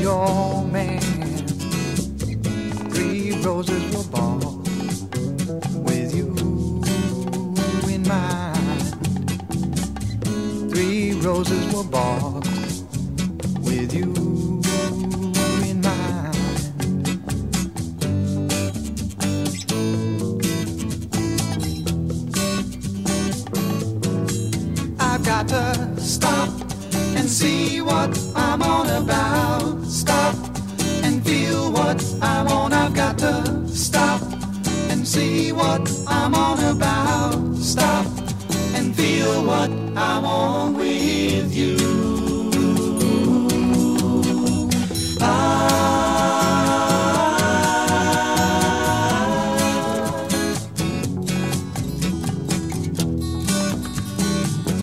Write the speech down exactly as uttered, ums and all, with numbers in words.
your man. Three roses were bought with you in mind. Three roses were bought with you in mind. I've got to stop and see what I'm on about. Stop and feel what I want. I've got to stop and see what I'm on about. Stop and feel what I want with you.